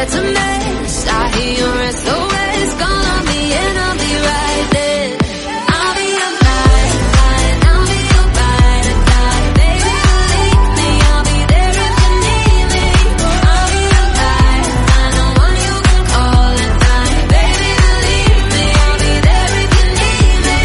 head's a mess. I hear your SOS calling me and I'll be right there. I'll be alright, I'll be alright, baby believe me, I'll be there if you need me. I'll be alright, I know one you can call at night. Baby believe me, I'll be there if you need me.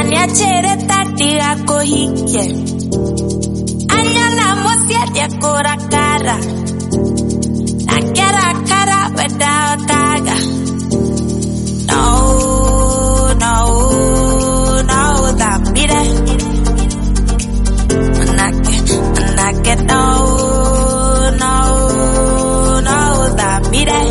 piacere tardi a cohicchie. Agnana mosiete ancora cara. La cara cara without taga. No, no, no, that be there. And I get no, no, no, that be there.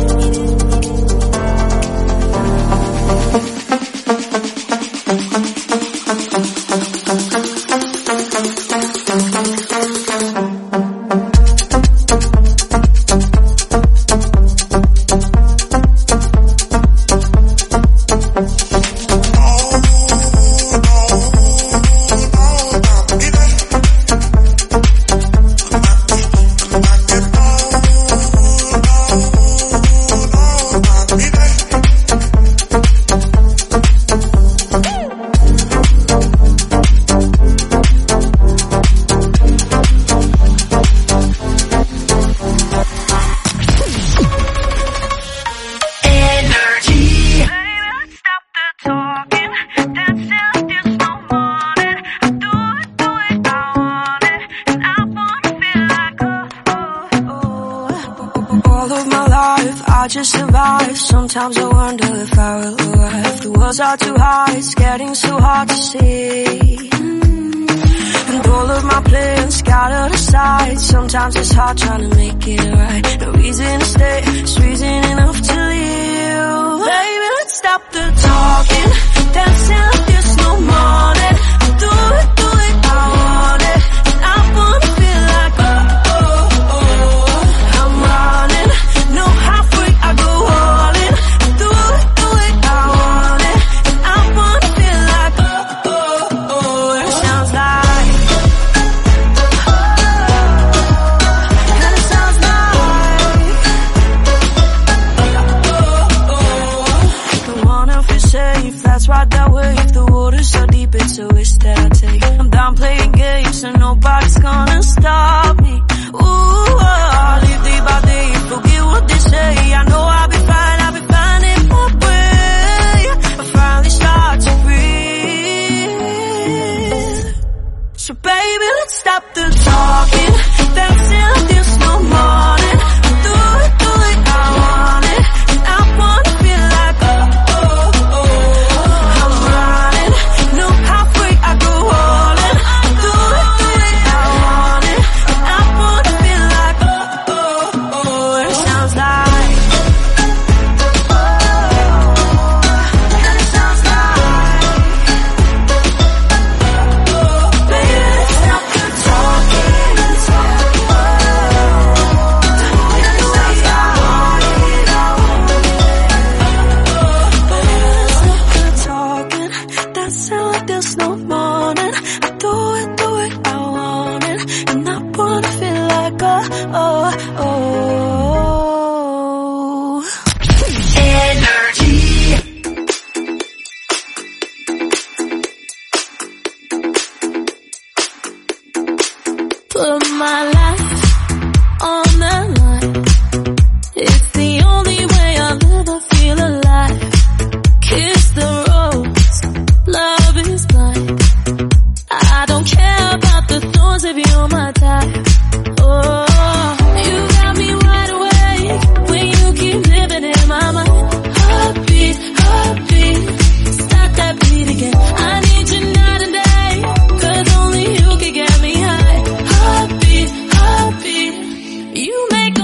I just survive. Sometimes I wonder if I will arrive. The walls are too high, it's getting so hard to see. And all of my plans scattered aside. Sometimes it's hard trying to make it right. No reason to stay, it's reason enough to leave. Baby, let's stop the talking, dancing like there's no morning. Do it, I want it. And I wanna feel like I'm running. No halfway, I go all in. Do it, I want it. And I wanna feel like it sounds like. And it sounds like. Don't wanna feel safe, that's right that way. If the water's so deep, it's a risk that I take. I'm done playing games and nobody's gonna stop me. Ooh, I live day by day, forget what they say. I know I'll be fine in my way. I finally start to breathe. So baby, let's stop the talking, dancing like there's no morning. Do it, I want it. And I wanna feel like I'm running. No halfway, I go all in. Do it, I want it. And I wanna feel like it sounds like. And it sounds like. Baby, let's stop the talking. And it sounds like. That sound like there's no morning. I do it, I want it. And I wanna feel like energy. Put my life on the line. It's the only way I'll ever feel alive. Kiss the rose, love is blind. I don't care about the thorns if you're my type. Oh, you got me wide awake when you keep living in my mind. Heartbeat, heartbeat, stop that beat again. I need you night and day, 'cause only you can get me high. Heartbeat, heartbeat, you make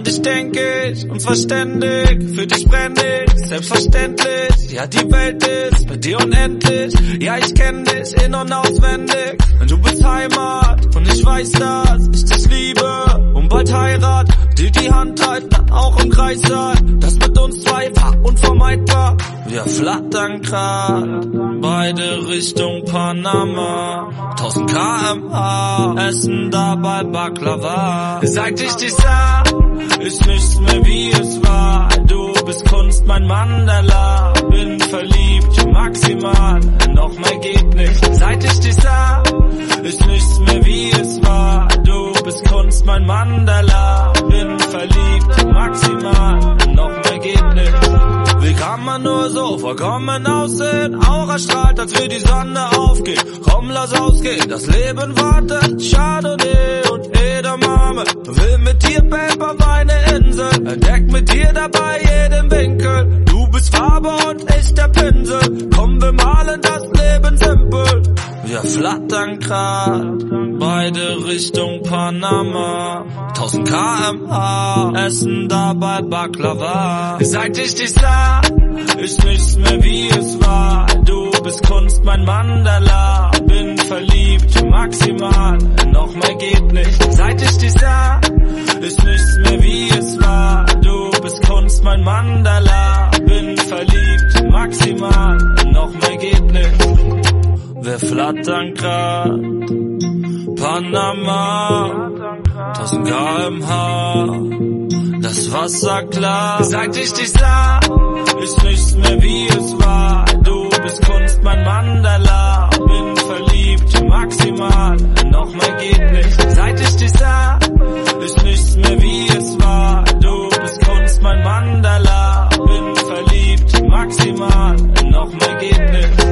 an dich denk ich, unverständig, für dich brenn ich, selbstverständlich. Ja, die Welt ist bei dir unendlich, ja, ich kenn dich in- und auswendig. Denn du bist Heimat und ich weiß, dass ich dich liebe und bald Heirat, die Hand halten, dann auch im Kreis sein. Das mit uns zwei war unvermeidbar. Wir flattern grad, beide Richtung Panama. 1000 km/h, essen dabei Baklava. Seit ich dich sah, ist nichts mehr wie es war. Du bist Kunst, mein Mandala. Bin verliebt, maximal, noch mehr geht nicht. Seit ich dich sah, ist nichts mehr wie es war. Du bist Kunst, mein Mandala. Bin verliebt, maximal, noch mehr geht nicht. Wie kann man nur so vollkommen aussehen? Aura strahlt, als wir die Sonne aufgeht. Komm, lass ausgehen, das Leben wartet. Chardonnay und Edamame. Will mit dir, Babe, auf eine Insel. Entdeck mit dir dabei jeden Winkel. Du bist Farbe und ich der Pinsel. Komm, wir malen das Leben simpel. Wir flattern grad, beide Richtung Panama. 1000 km/h, essen dabei Baklava. Seit ich dich sah, ist nichts mehr wie es war. Du bist Kunst, mein Mandala. Bin verliebt, maximal, noch mehr geht nicht. Seit ich dich sah, ist nichts mehr wie es war. Du bist Kunst, mein Mandala. Bin verliebt, maximal, noch mehr geht nicht. Wir flattern grad, Panama, 1000 km/h, das Wasser klar. Seit ich dich sah, ist nichts mehr wie es war. Du bist Kunst, mein Mandala. Bin verliebt, maximal, noch mehr geht nicht. Seit ich dich sah, ist nichts mehr wie es war. Du bist Kunst, mein Mandala. Bin verliebt, maximal, noch mehr geht nicht.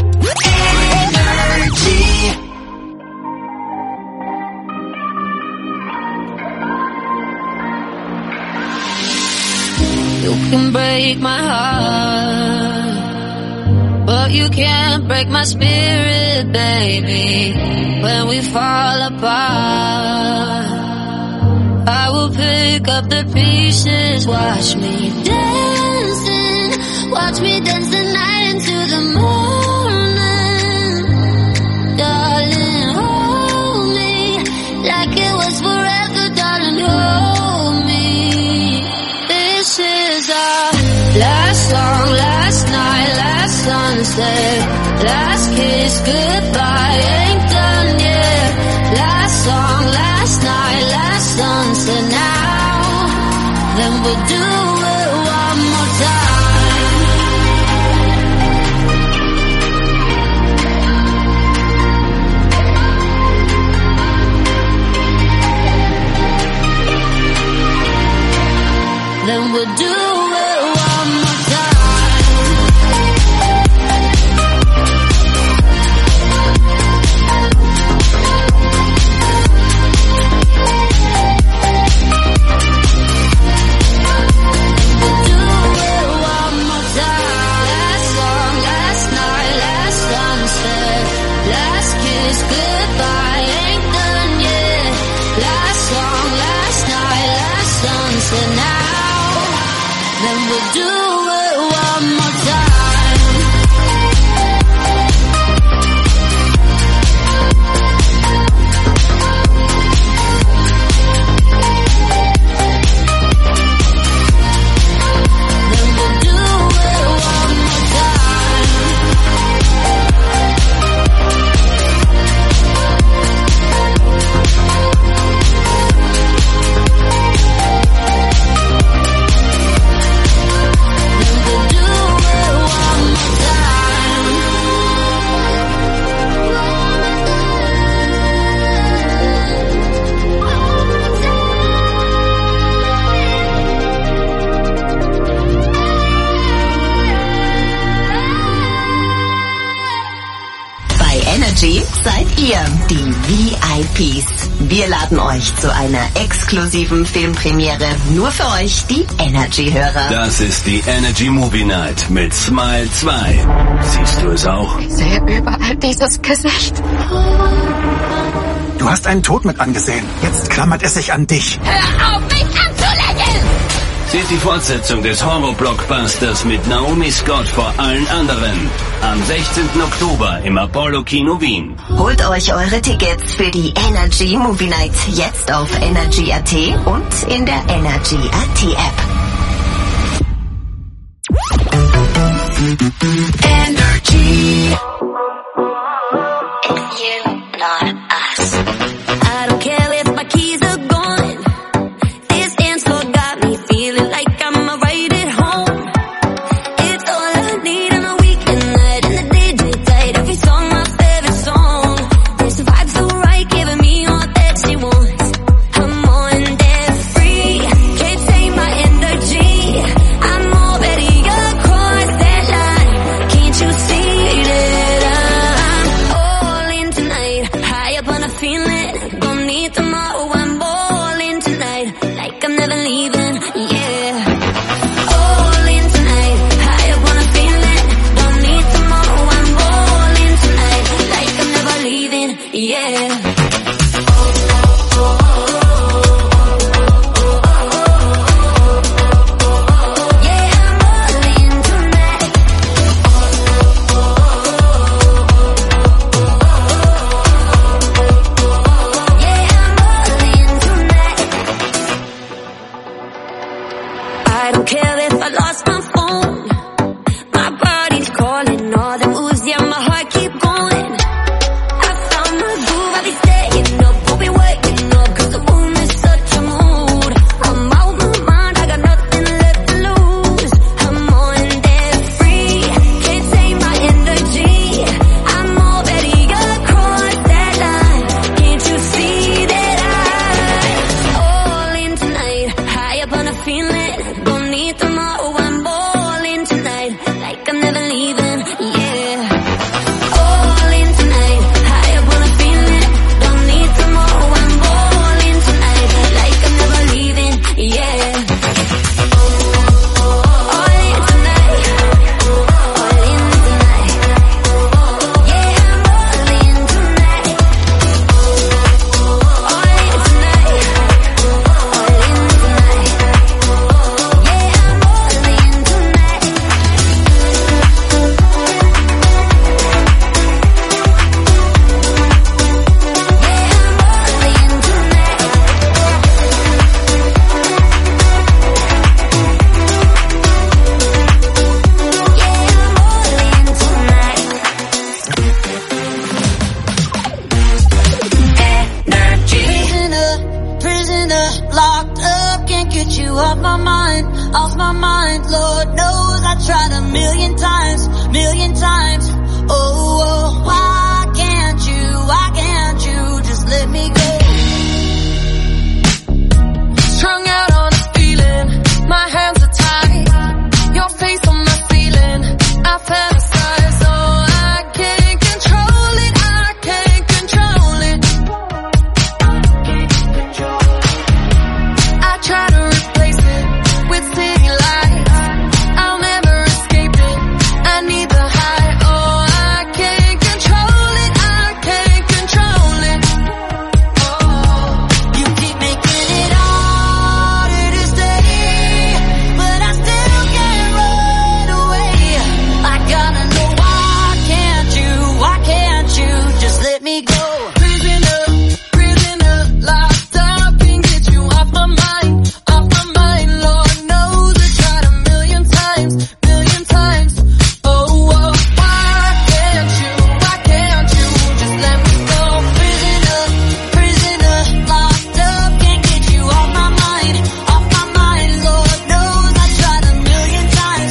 You can break my heart, but you can't break my spirit, baby. When we fall apart, I will pick up the pieces. Watch me dance the night into the morning. Darling, hold me like it was forever, darling, hold me. This is our last song, last night, last sunset, last kiss, goodbye, ain't done yet. Last song, last night, last sunset, now, then we'll do it one more time. Then we'll do it one more time. We'll do it one more time. Last song, last night, last sunset, last kiss, goodbye, ain't done yet. Last song, last night, last sunset, now. Then we'll do it one more time. Then we'll do it one more time. Seid ihr die VIPs. Wir laden euch zu einer exklusiven Filmpremiere nur für euch, die Energy-Hörer. Das ist die Energy Movie Night mit Smile 2. Siehst du es auch? Ich sehe überall dieses Gesicht. Du hast einen Tod mit angesehen. Jetzt klammert es sich an dich. Hör auf, mich anzulügen! Legends! Sie ist die Fortsetzung des Horror-Blockbusters mit Naomi Scott vor allen anderen. Am 16. Oktober im Apollo-Kino Wien. Holt euch eure Tickets für die Energy Movie Night jetzt auf Energy.at und in der Energy.at App. Energy. It's you, not us. I don't care if my keys are gone. This dance floor got me feeling like I'm right at home. It's all I need on a weekend night, and the DJ tight. Every song my favorite song. There's the vibe so right, giving me all that she wants. I'm on that free, can't take my energy. I'm already across that line. Can't you see that I'm all in tonight? High up on a feeling, don't need tomorrow. I'm all in tonight, like I'm never leaving. Yeah. All in tonight, high up on a feeling, don't need tomorrow. I'm all in tonight, like I'm never leaving. Yeah. I don't care if I lost my phone. My body's calling, all the moves, yeah, my heart keep going. I found my groove, I'll be staying up, we'll be waking up, 'cause the moon is such a mood. I'm out my mind, I got nothing left to lose. I'm on that free, can't take my energy. I'm already across that line. Can't you see that I'm all in tonight? High up on a feeling, don't need tomorrow. I'm all in tonight, like I'm never leaving. Yeah. All in tonight, high up on a feeling, don't need tomorrow. I'm all in tonight, like I'm never leaving. Yeah. All in tonight, all in tonight. Yeah, I'm all in tonight. All in tonight, all in tonight. Yeah, I'm all in tonight. Prisoner, locked up, can't get you off my mind, Lord knows I tried a million times, oh, why can't you just let me go? Strung out on a feeling, my hands are tied. Your face on my ceiling, I fantasize. Oh, I can't control it, I can't control it. I try to replace it with city lights. I'll never escape it, I need the high. Oh, I can't control it, I can't control it. Oh, You keep making it harder to stay, but I still can't run away. I gotta know why can't you just let me go? prisoner, locked up, can't get you off my mind, Lord knows I tried a million times, oh, why can't you just let me go? Prisoner, locked up, can't get you off my mind, Lord knows I tried a million times,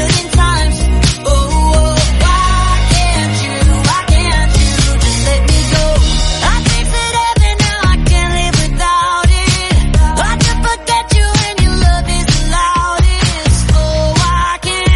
oh, why can't you just let me go? I tasted heaven, now I can't live without it. I just forget you and your love is the loudest. Oh, why can't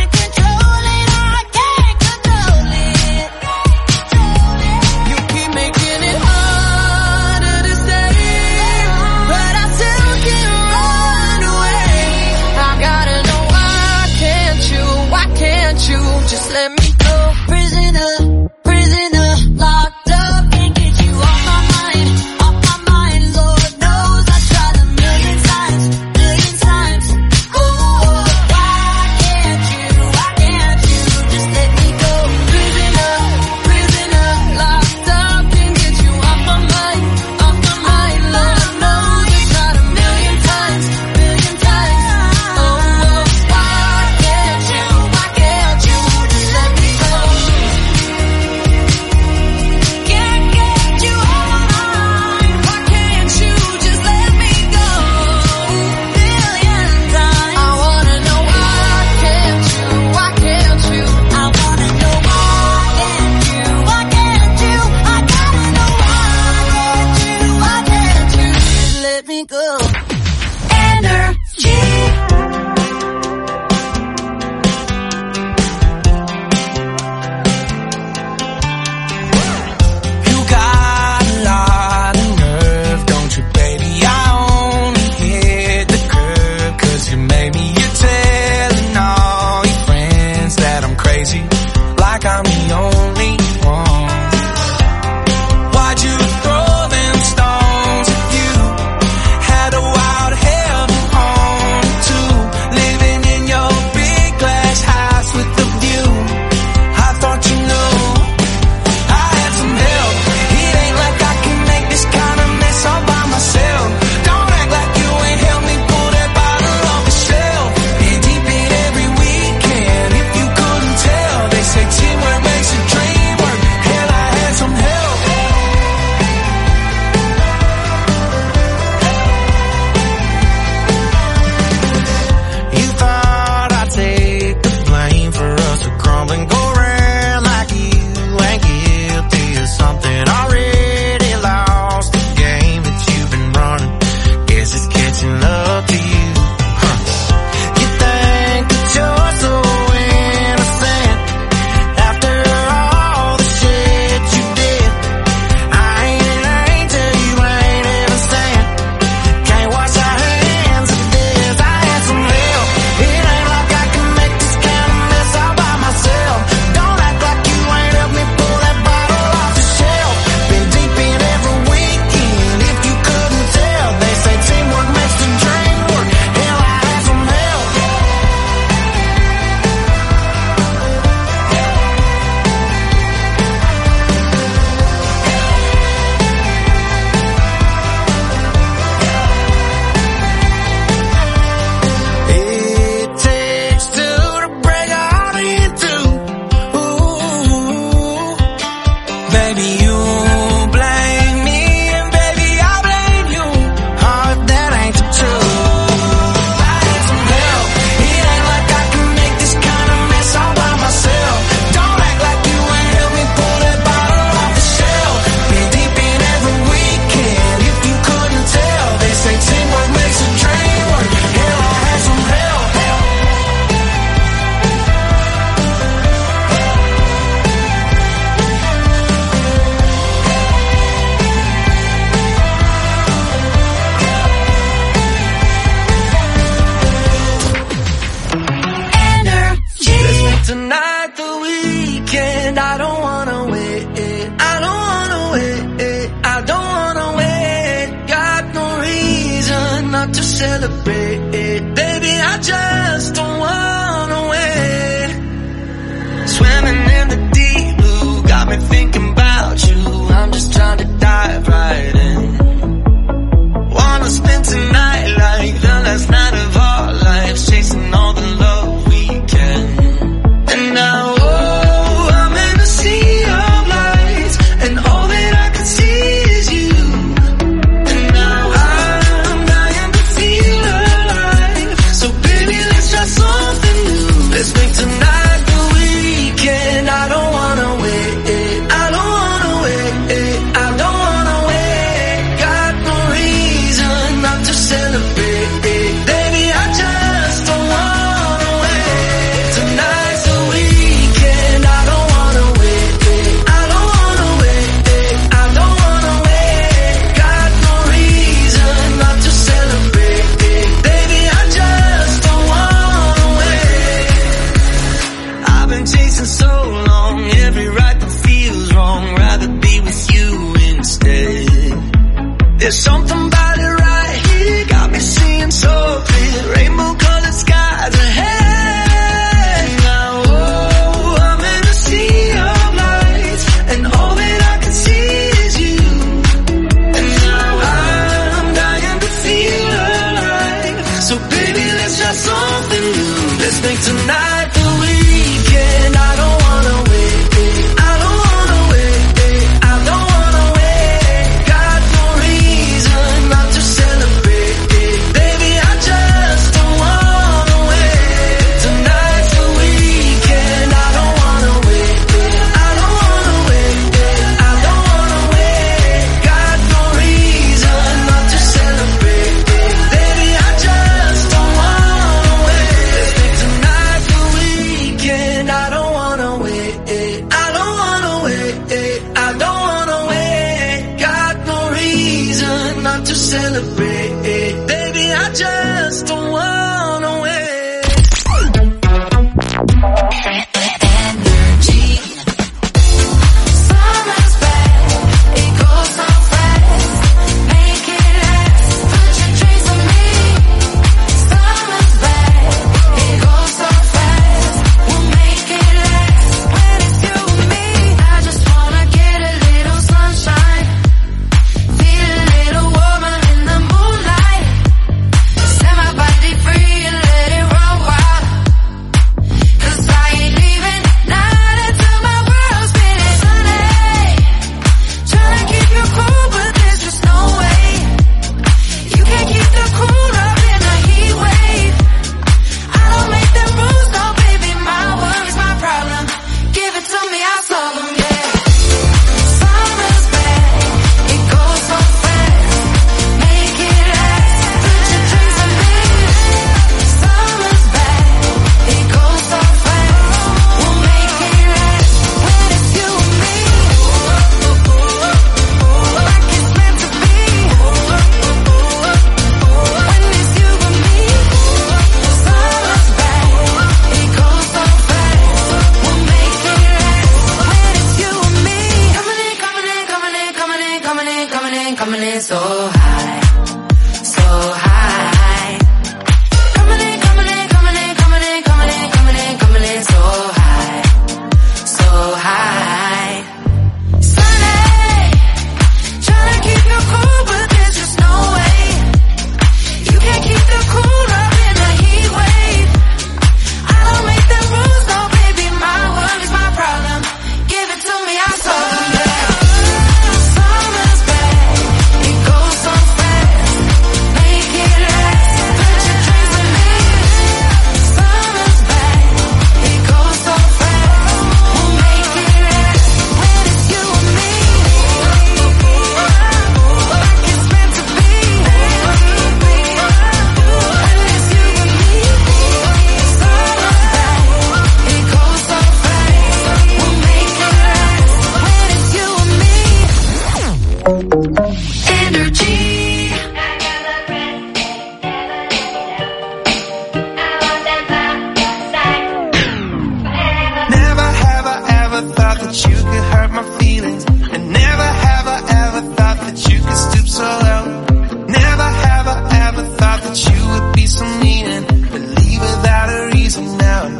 Tonight the weekend, I don't wanna wait, I don't wanna wait, I don't wanna wait. Got no reason not to celebrate, baby, I just don't wanna wait. Swimming in the deep blue, got me thinking about you. I'm just trying to dive right in. Wanna spend tonight like the last night of our lives, chasing all the love we can. And now, oh, I'm in a sea of lights, and all that I can see is you. And now I'm dying to feel alive, so baby, let's try something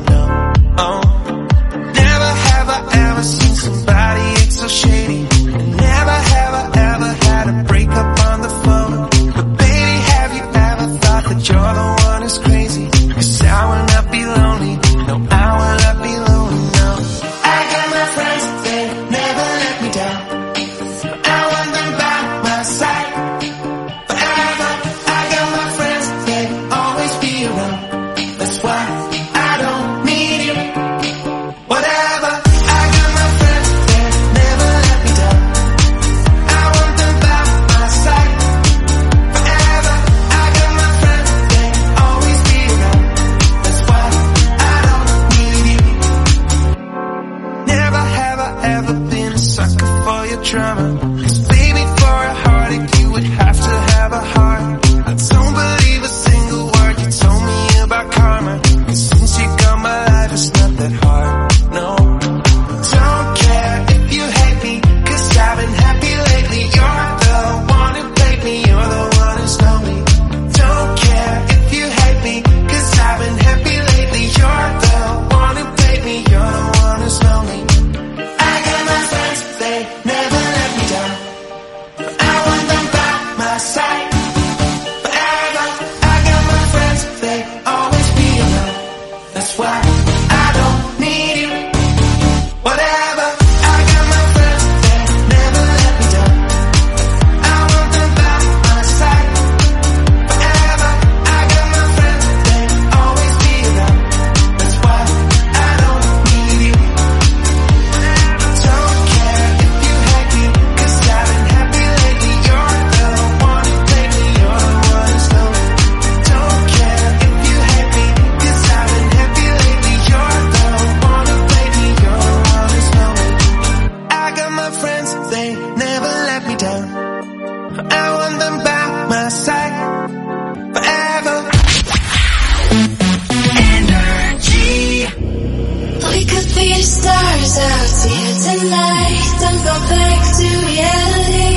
no. Oh. Never have I ever seen somebody act so shady. And never have I ever had a breakup on the phone. But baby, have you ever thought that you're the one who's crazy? 'Cause I will not be lonely. No, I will not be lonely, no. I got my friends, they never let me down. I want them by my side forever. I got my friends, they always be around. That's why I don't need you. Whatever. I got my friends, they never let me down. I want them by my side forever. I got my friends, they always be around. That's why I don't need you. Never have I ever been a sucker for your drama. 'Cause baby, for a heartache you would have to have a heart. I don't believe a single word you told me about karma. 'Cause since you got my life, it's not that hard, no. Don't care if you hate me, 'cause I've been happy lately. You're the one who played me, you're the one who's lonely. Don't care if you hate me, 'cause I've been happy lately. You're the one who played me, you're the one who's lonely. I got my friends, they never let me down. I want them by my side forever. I got my friends, they always be around. That's why I don't need you. Whatever. I got my friends, they never let me down. I want them by my side forever. I got my friends, they always be around. That's why I don't need you. Don't care if you hate me, 'cause I've been happy lately. You're the one who played me, you're the one who's lonely. Don't care if you hate me, 'cause I've been happy lately. You're the one who played me, you're the one who's lonely. I got my friends, they never let me down. I want them by my side forever. Energy. We could be the stars out here tonight. Don't go back to reality.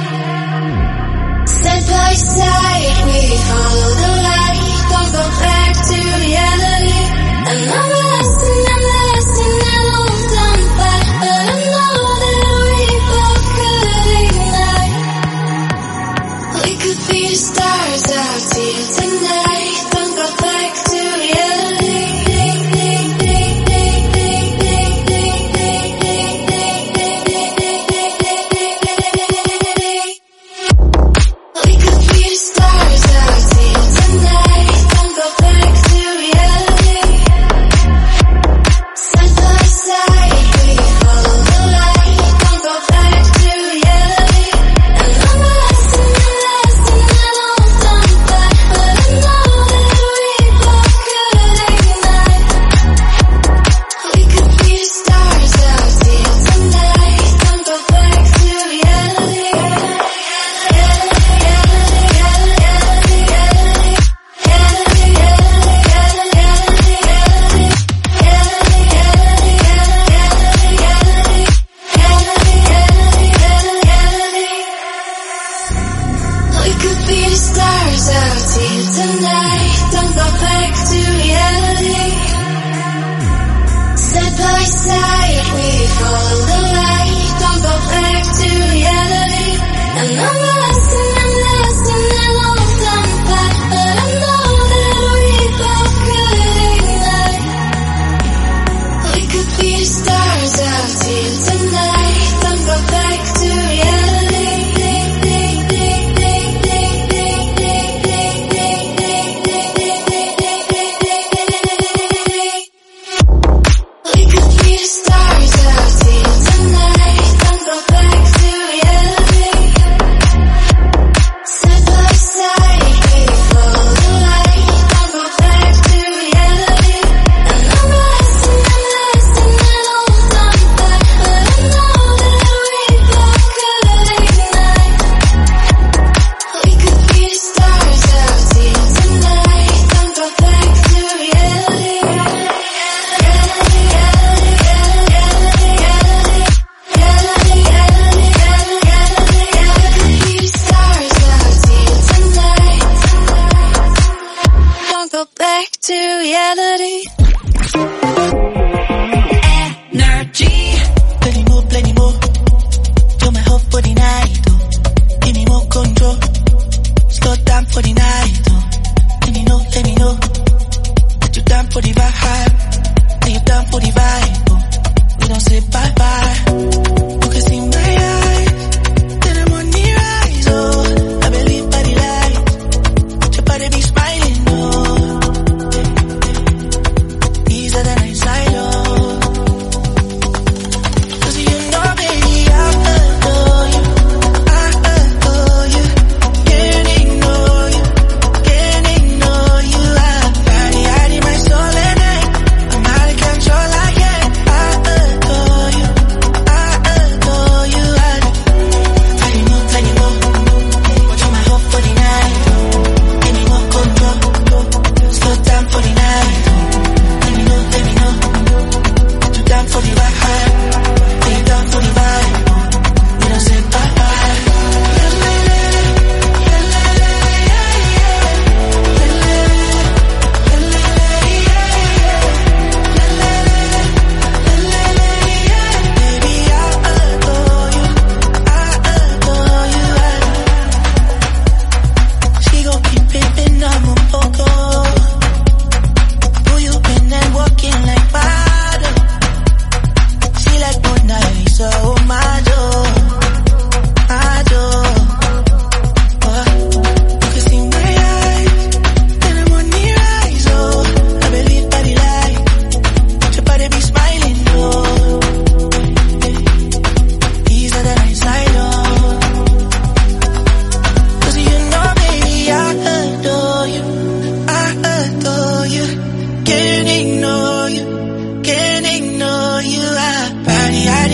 Side by side, we follow the light. Don't go back to reality. And I'm lost and hold on back. But I know that we both could ignite. We could be the stars out here tonight. Don't go back to reality. We could be the stars out here tonight. Don't go back to reality. Side by side, we follow the light. Don't go back to reality. And I'm lost and hold on back. But I know that we both could ignite. We could be the stars out here tonight. Don't go back to reality. We could be the stars out here tonight. Don't go back to reality. Side by side, we follow the light. Don't go back to reality. And I'm lost and hold on back. But I know that we both could ignite. We could be the stars out here tonight. Don't go back to reality. We could be the stars out here tonight. Don't go back to reality.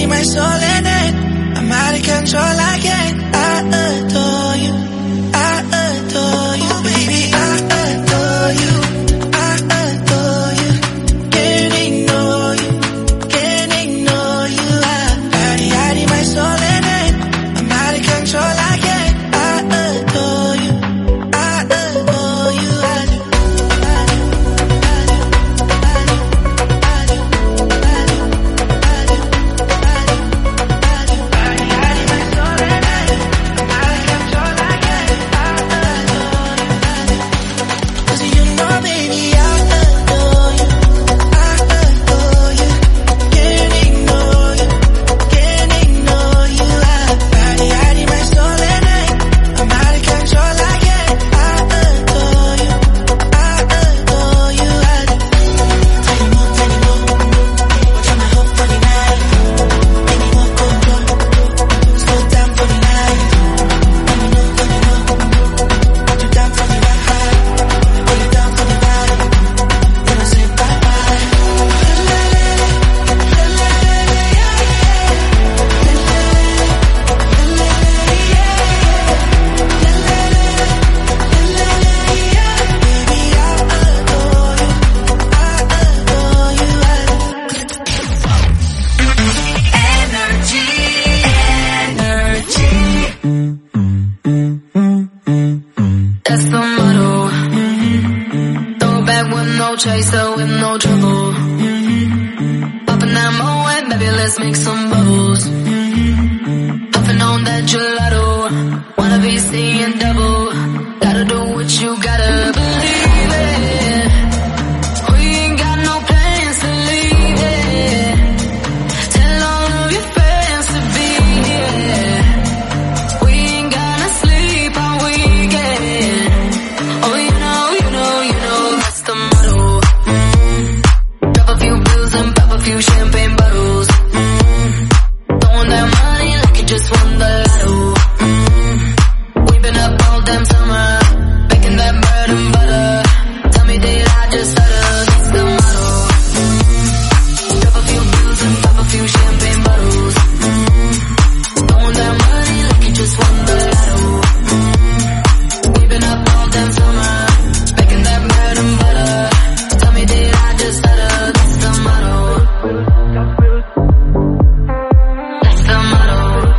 my soul and end. I'm out of control again. I adore you, I adore you, baby, I adore you, I adore you. Can't ignore you, can't ignore you. Out of my soul and end. I'm out of control again. I adore you, I adore you. Chaser with no trouble. Popping that Moet, baby, let's make some bubbles. Puffing on that gelato, wanna be seeing double. Gotta do what you gotta believe it. We ain't got no plans to leave it. Tell all of your friends to be here. We ain't gonna sleep all weekend. Oh, you know, that's the motto. Champagne bottles, throwing that money like you just won the lotto. We've been up all damn summer, making that bread and butter. Tell me did I just stutter? That's the motto. Drop a few pills and pop a few champagne bottles, throwing that money like you just won the lotto. We've been up all damn summer, making that bread and butter. Tell me did I just stutter? That's the motto. That's the motto.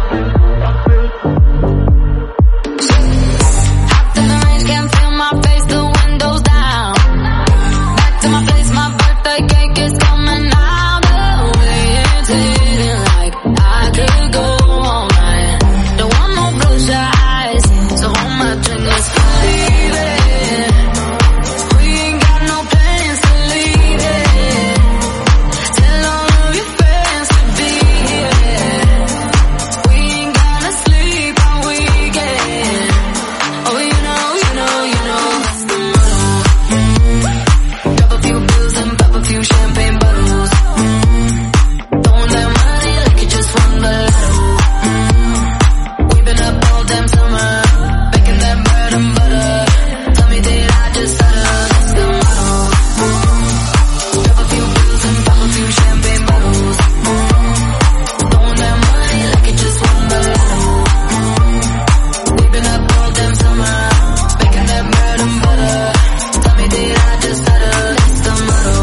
Hopped in the range, can't feel my face, the windows down. Back to my place, my birthday cake is coming out. The way it's hitting like I could go all night. Don't want no bloodshot eyes, so hold my drink, let's believe it. We ain't got no plans to leave it. Tell all of your friends to be here. We ain't gonna sleep all weekend. Oh, you know, that's the motto. Drop a few pills and pop a few champagne bottles, throwing that money like you just won the lotto. We've been up all damn summer, making that bread and butter. Tell me did I just stutter? That's the motto. Drop a few pills and pop a few champagne bottles, throwing that money like you just won the lotto. We've been up all damn summer, making that bread and butter. Tell me did I just stutter? That's the motto.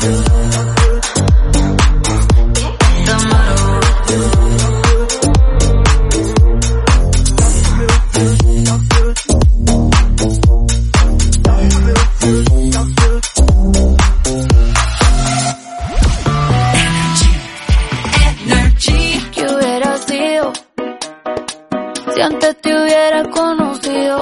The motto. ¿Qué hubiera sido si antes te hubiera conocido?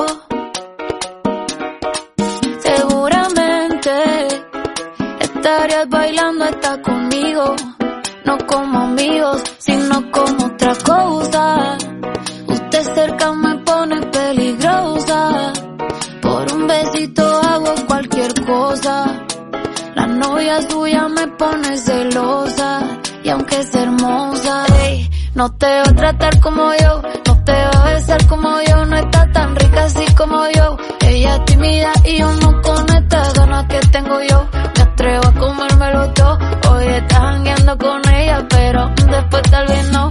Seguramente estarías bailando hasta conmigo, no como amigos, sino como otra cosa. Usted cerca me pone peligrosa, por un besito hago cualquier cosa. La novia suya me pone celosa, y aunque es hermosa, ey, no te va a tratar como yo, no te va a besar como yo, no está tan rica así como yo. Ella es tímida y yo no con estas ganas que tengo yo. Me atrevo a comérmelo todo, hoy estás jangueando con ella, pero después tal vez no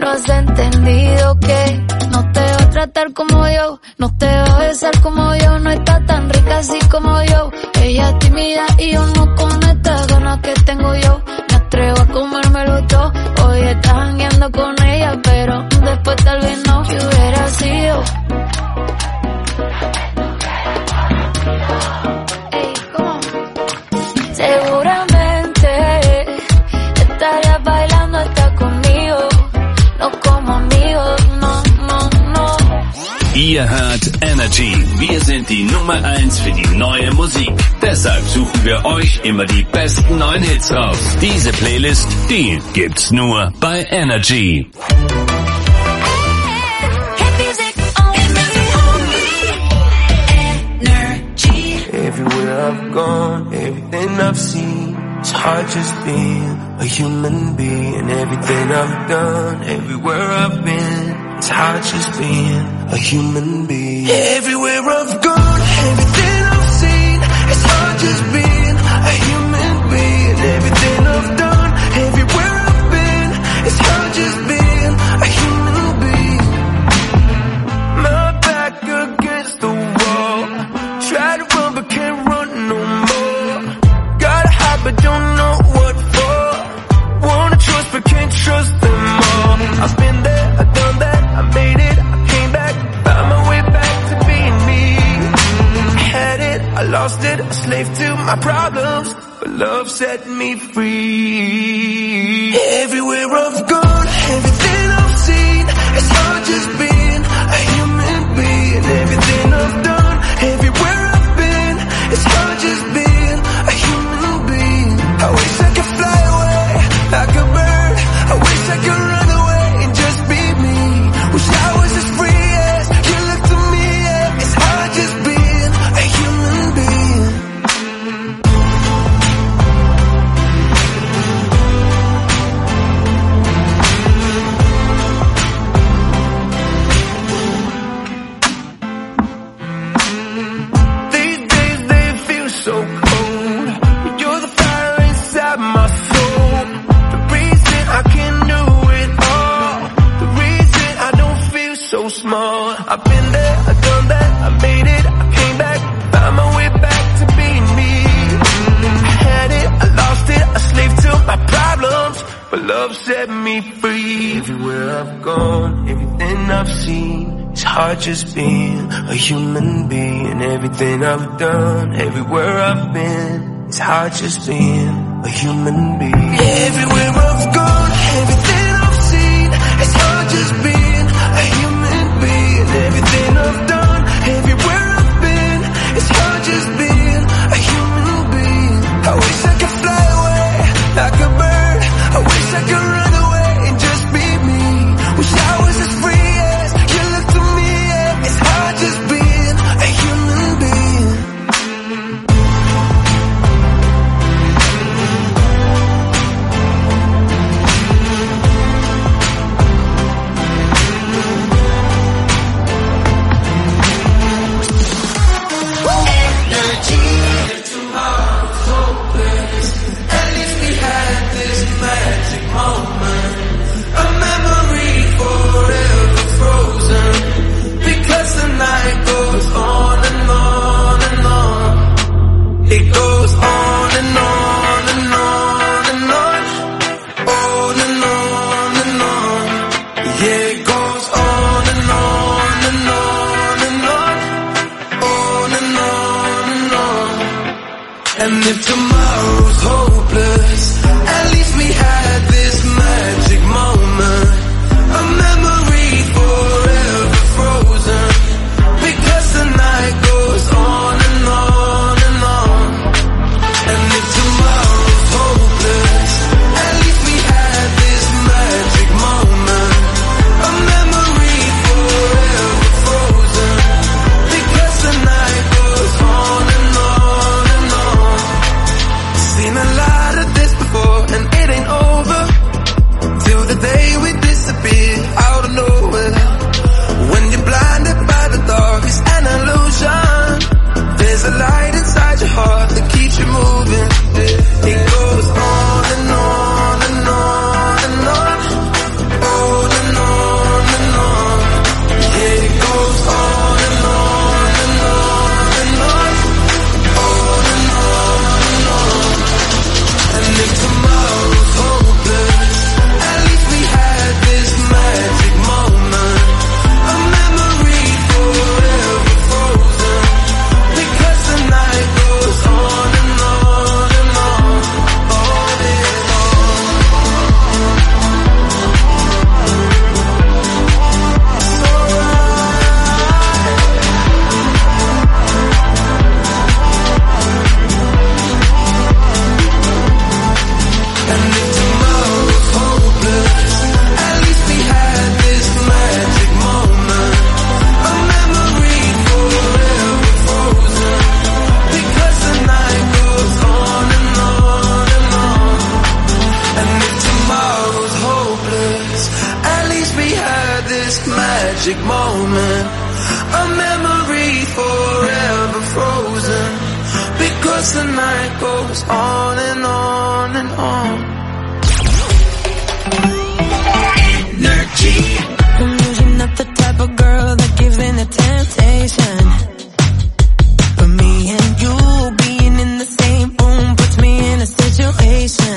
no has entendido que no te va a tratar como yo, no te va a besar como yo, no está tan rica así como yo. Ella es tímida y yo no con estas ganas que tengo yo. Me atrevo a comérmelo todo. Hoy estás jangueando con ella, pero después tal vez no. Que hubiera sido. Ey, ¿cómo? Seguramente estarías bailando hasta conmigo, no como amigos, no, no, no. Ihr hört Energy. Wir sind die Nummer 1 für die neue Musik. Deshalb suchen wir euch immer die besten neuen Hits raus. Diese Playlist, die gibt's nur bei Energy. Everywhere I've gone, everything I've seen, it's hard just being a human being. Everything I've done, everywhere I've been, it's hard just being a human being. Everywhere I've gone, everything I've seen, it's hard just being a human being. Everything I've done, everywhere I've been, it's hard just being a human being. My back against the wall, try to run but can't run no more. Gotta hide but don't know what for. Wanna trust but can't trust them all. I've been there, I've done that, I made it, I came back, found my way back to being me. I had it, I lost it, a slave to my problems, but love set me free. Everywhere I've gone, everything I've seen, it's hard just being a human being. Everything I've done, everywhere I've been, it's hard just being a human being. I wish I could fly away like a bird. I wish I could run away and just be me. Wish I was as free as you look to me. Yeah. It's hard just being a human being. These days they feel so cold. You're the fire inside my soul. The reason I can do it all. The reason I don't feel so small. I've been there, I've done that, I made it, I came back, found my way back to being me. I had it, I lost it, a slave to my problems, but love set me free. Everywhere I've gone, everything I've seen, it's hard just being a human being. Everything I've done, everywhere I've been, it's hard just being a human being. Everywhere I've gone, everything I've seen, it's hard just being a human being. Everything I've done, everywhere I've been, it's hard just being a human being. I wish I could fly away like a bird. I wish I could run away and just be me. Wish I was as free as you look to me. Yeah. It's hard just being a human being. And if tomorrow's hopeless, at least we had this magic moment. A memory forever frozen, because the night goes on and on and on. And if tomorrow's hopeless, at least we had this magic moment. A memory forever frozen, because the night goes on and on and on. Seen a lot of this before, and it ain't over. this magic moment, a memory forever frozen, because the night goes on and on and on. Energy. I'm usually not the type of girl that gives in to temptation, but me and you being in the same room puts me in a situation.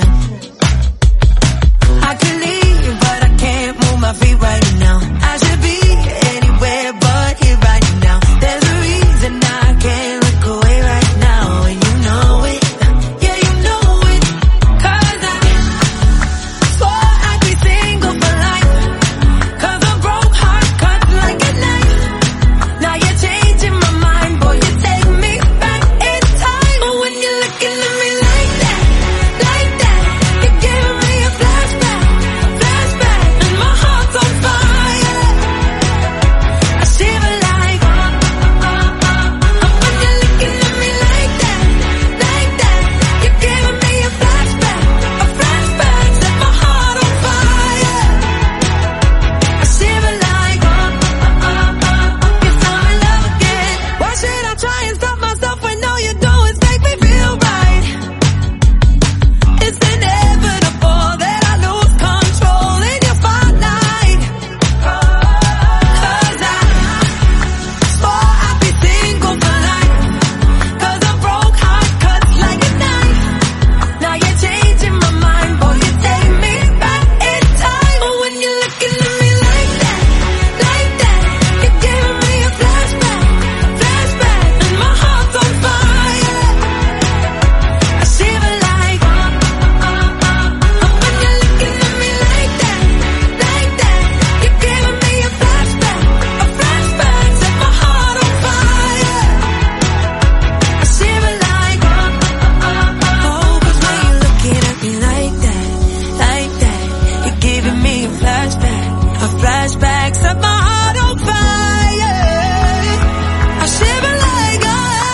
I could leave, but I can't move my feet right now. I should be anywhere but here right now. There's a reason I can't look away right now, and you know it. Yeah, you know it. 'Cause I swore I'd be single for life, 'cause a broke heart cuts like a knife. Now you're changing my mind, boy, you take me back in time. But when you're looking at me like that, you're giving me a flashback, and my heart's on fire. I shiver like, when you're looking at me like that, you're giving me a flashback, set my heart on fire. I shiver like, guess I'm in love again. Why should I try and stop myself when all you do is make me feel right? It's inevitable that I lose control in your spotlight. 'Cause I swore I'd be single for life, 'cause a broke heart cuts like a knife. Now you're changing my mind, boy, you take me back in time. But when you're looking at me like that, you're giving me a flashback, and my heart's on fire. I shiver like, when you're looking at me like that, you're giving me a flashback, set my heart on fire. I shiver like, 'cause when you're looking at me like that, you're giving me a flashback, set my heart on fire. I shiver like,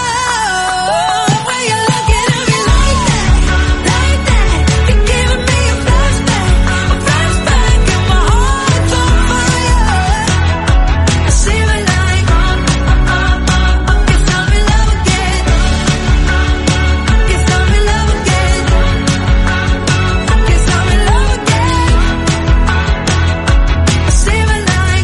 when you're looking at me like that, you're giving me a flashback, and my heart's on fire. I shiver like, guess I'm in love again. Guess I'm in love again. Guess I'm in love again. I shiver like,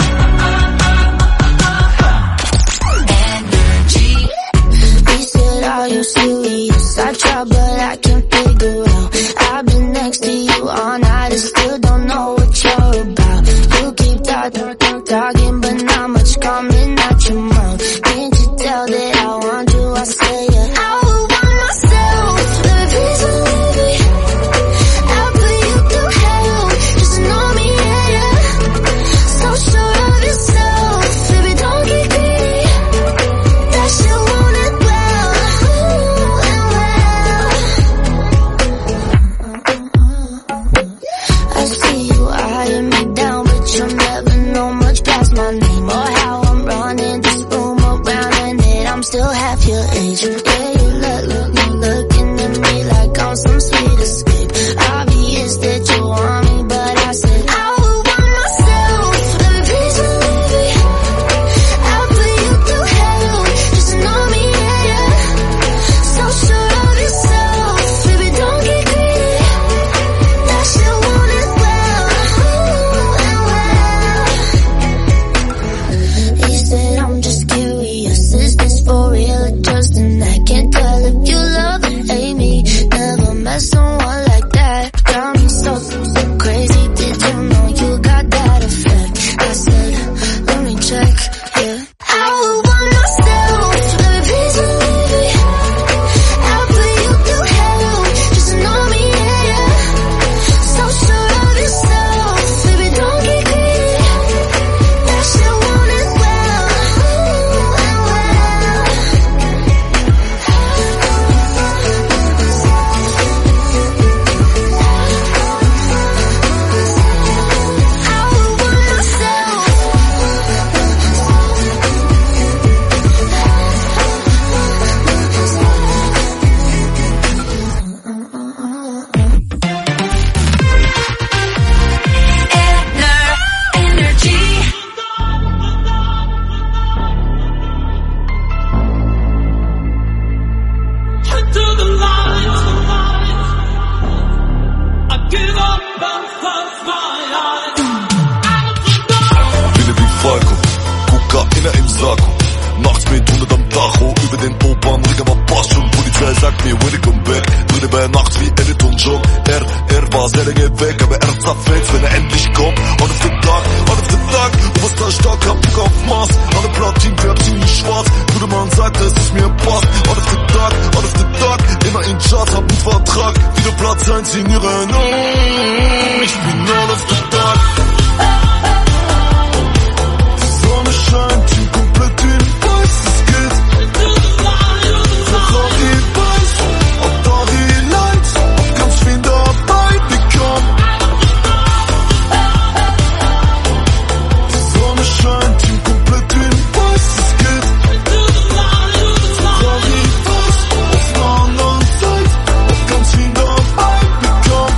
energy. We said, are you serious? I try, but I can't figure out. I've been next to you all night and still don't know what you're about. You keep talking, but not much coming out your mouth. Can't you tell that I want you? I say it. I would want myself, but please believe me. I'll put you through hell, just know me, yeah. So sure of yourself, baby, don't get greedy. That you want it well, and well. I see you eyeing me down, but you'll never know much past my name or how I'm running this room around, and that I'm still half your age. Yeah, you looking at me like I'm some sweet escape. Obvious that you want me, but I said I would want myself, but please believe me. I'll put you through hell, just know me, yeah. So sure of yourself, baby, don't get greedy. That you want it well, and well. Balkon, Kokainer im Sakko. Nachts mit 100 am Tacho, über den Opernring, aber passt schon. Polizei sagt mir, welcome back. Würde bei nachts wie Elton John. Er war sehr lange weg, aber er zerfällt, wenn er endlich kommt. On of the Tag, oberster stark, hab Bock auf Mars. Alle Platin färbt ziemlich schwarz, würde man sagt, dass es mir passt. On of the Tag, immer in Charts, hab einen Vertrag. Wieder Platz 1 in ihren ich bin on of the Tag. Die Sonne scheint, Team komplett in weiß, es geht. Ferrari weiß, Atari Lights, hab ganz viel dabei bekommen. Die Sonne scheint, Team komplett in weiß, es geht. Ferrari weiß, auf einer anderen Seite, hab ganz viel dabei bekommen.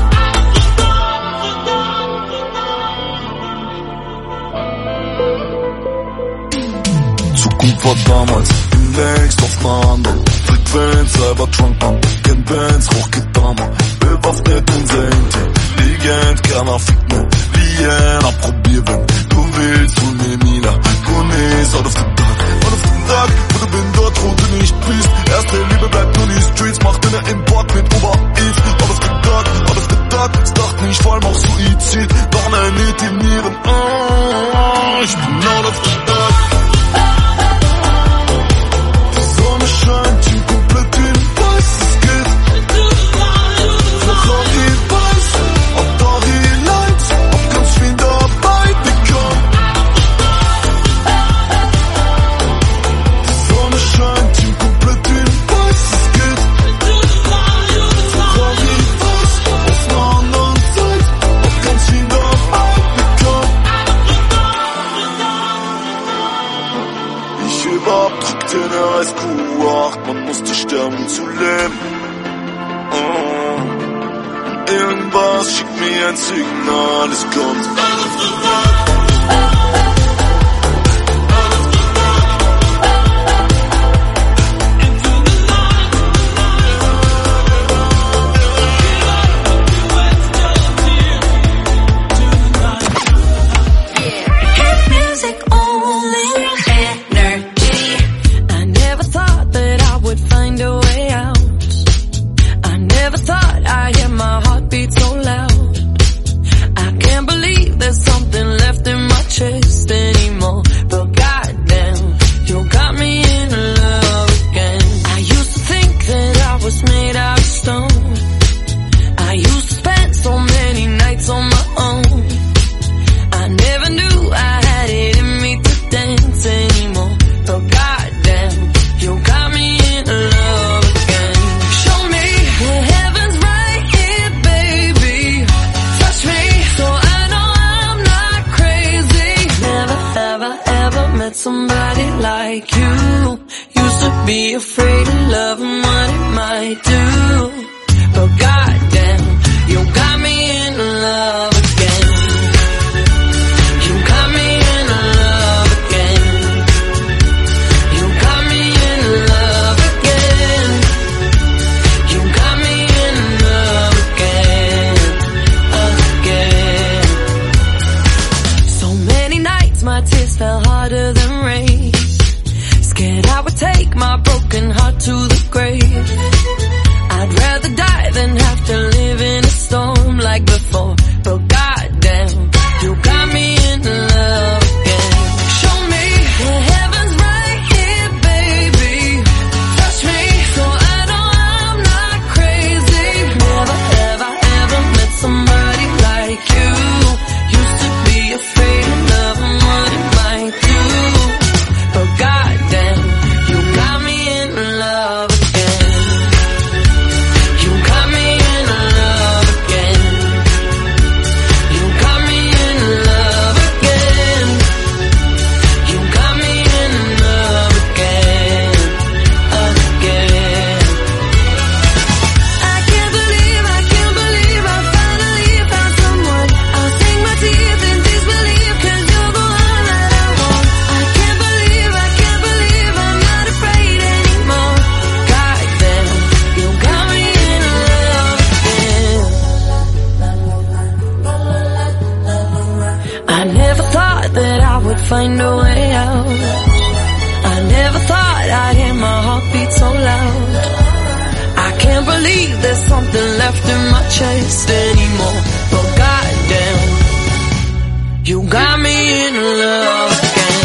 Zukunft war damals längst auf einer anderen Frequenz, Cybertrunk an, kein Bands, Rockgedammer, bewaffnet unser Intelligent, keiner fickt nur Lien, approbier, wenn du willst, hol mir Mila, Kunis, out of the dark, wo du bin dort, wo du nicht bist, erste Liebe bleibt nur die Streets, macht einen Import mit Ober-Eve, out of the dark, es dachte nicht, vor allem auch Suizid, doch ein Hit in ihren, ich bin out of the dark. Scheint Team komplett in weiß, es geht. Ferrari weiß, Atari Lights, hab ganz viel dabei bekommen. Die Sonne scheint, Team komplett in weiß, es geht. Ferrari weiß, auf einer anderen Seite, hab ganz viel dabei bekommen. Ich überabdrückte eine Eiskuh-8, man musste sterben, um zu leben. Irgendwas schickt mir ein Signal, es kommt. Somebody like you used to be afraid of love and what it might do, but goddamn, you got me in love again. You got me in love again. You got me in love again. You got me in love again. So many nights my tears fell harder than rain. Scared I would take my broken heart to the grave. I'd rather die than have to live in a storm like before. But goddamn, you got me in love again. Show me the heaven's right here, baby. Touch me so I know I'm not crazy. Never have I ever met somebody like you. Used to be afraid of love and what it might do. find a way out. I never thought I'd hear my heartbeat so loud. I can't believe there's something left in my chest anymore. But goddamn, you got me in love again.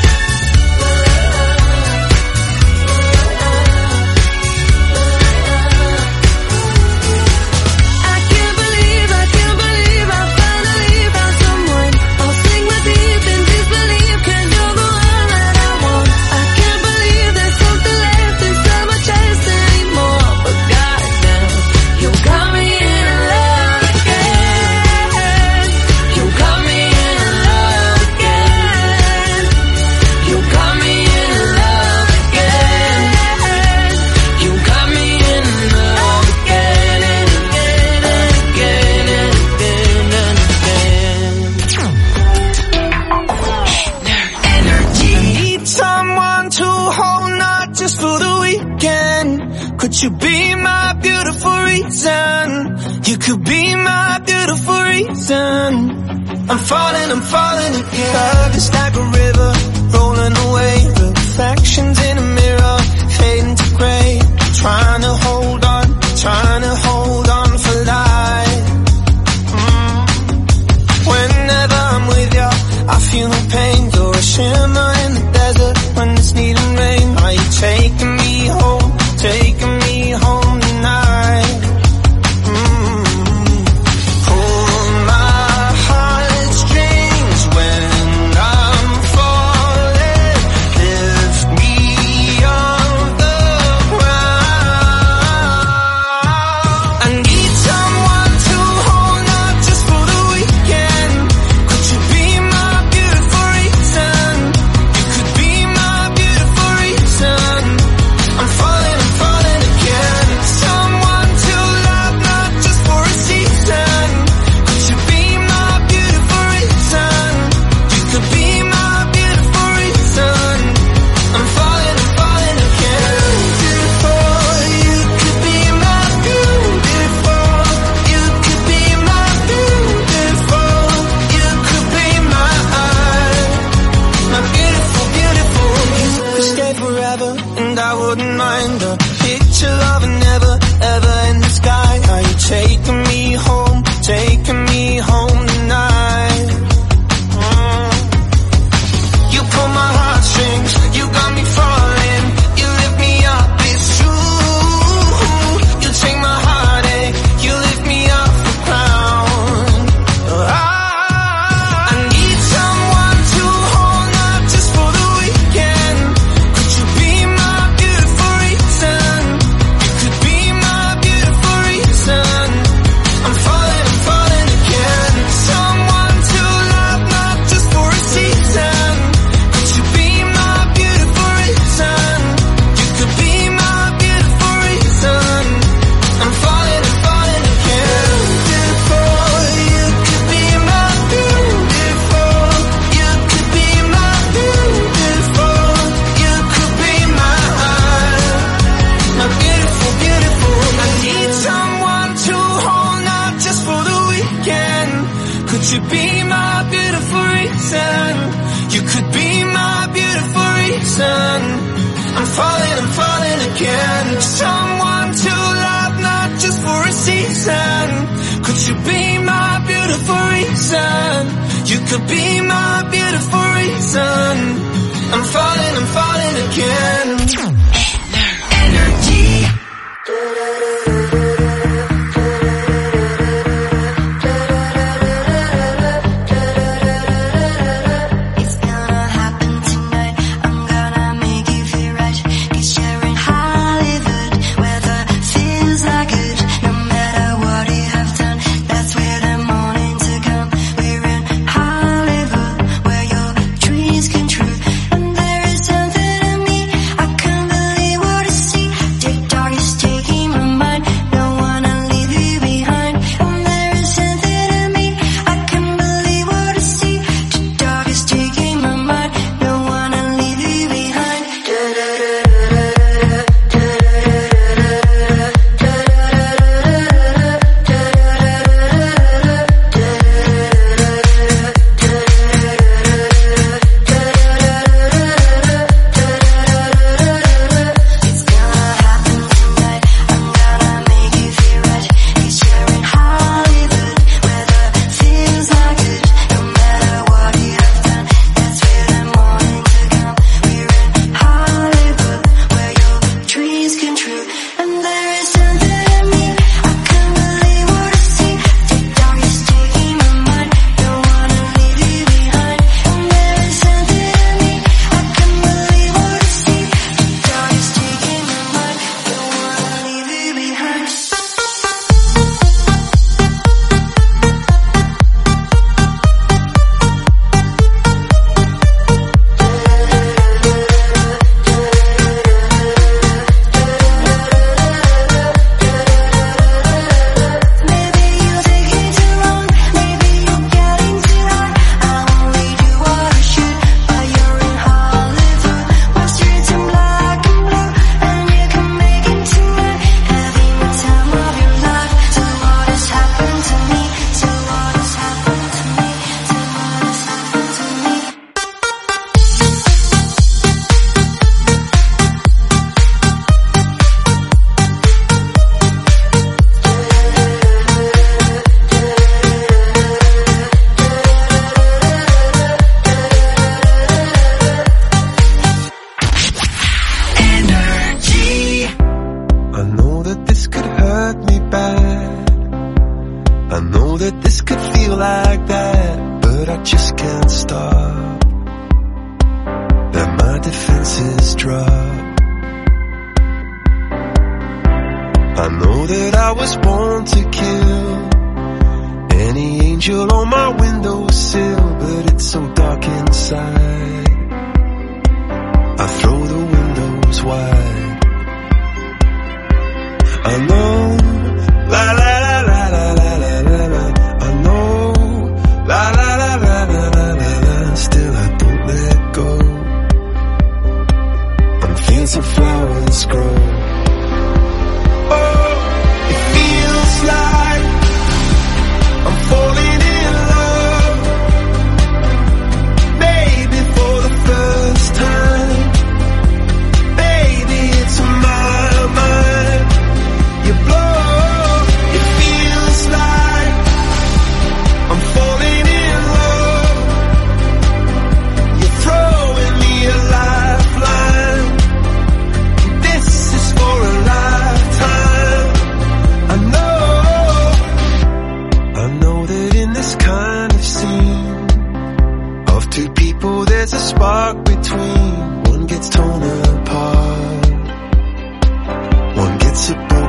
Could you be my beautiful reason? You could be my beautiful reason. I'm falling again. Love is like a river, rolling away. Reflections in a mirror, fading to gray. Trying to hold on for life. Whenever I'm with you, I feel no pain. You're a shimmer in the desert when it's needing rain. Are you taking me home? Taking me home tonight. Hold my heartstrings when I'm falling. Lift me off the ground. I need someone to hold, not just for the weekend. Could you be my beautiful reason? You could be my beautiful reason. I'm falling again. Someone to love, not just for a season. Could you be my beautiful reason? You could be my beautiful reason. I'm falling again. Beautiful, you could be my beautiful. You could be my beautiful. You could be my beautiful, beautiful. You could stay forever and I wouldn't mind the picture of an ever in the sky. Are you taking me home tonight? You pull my heartstrings, you got me falling. You lift me up, it's true. You take my heartache, you lift me off the ground. I need someone to hold, not just for the weekend. Could you be my beautiful reason? You could be my beautiful reason. I'm falling again. Someone to love, not just for a season. Could you be my beautiful reason? You could be my beautiful reason. I'm falling again. Beautiful, you could be my beautiful. You could be my beautiful. You could be my beautiful, beautiful. I need someone to hold, not just for the weekend. Could you be my beautiful reason? You could be my beautiful reason. I'm falling again. Someone to love, not just for a season. Could you be my beautiful reason? You could be my beautiful reason. I'm falling again. Energy. It's gonna happen tonight. I'm gonna make you feel right. 'Cause you're in Hollywood, where the feels are good. No matter what you have done, that's where the morning to come. We're in Hollywood, where your dreams come true. And there is something in me I can't believe. just can't stop, that my defenses drop. I know that I was born to kill any angel on my windowsill, but it's so dark inside, I throw the windows wide. I know, la la la la la la la la la. I know, la la la la la la la la. Still I don't let go, and fields of flowers grow. Oh, it feels like I'm falling in love, maybe for the first time. Baby, it's in my mind. You blow, it feels like I'm falling in love. You're throwing me a lifeline. This is for a lifetime. I know that in this kind of scene of two people there's a spark between. One gets torn apart, one gets a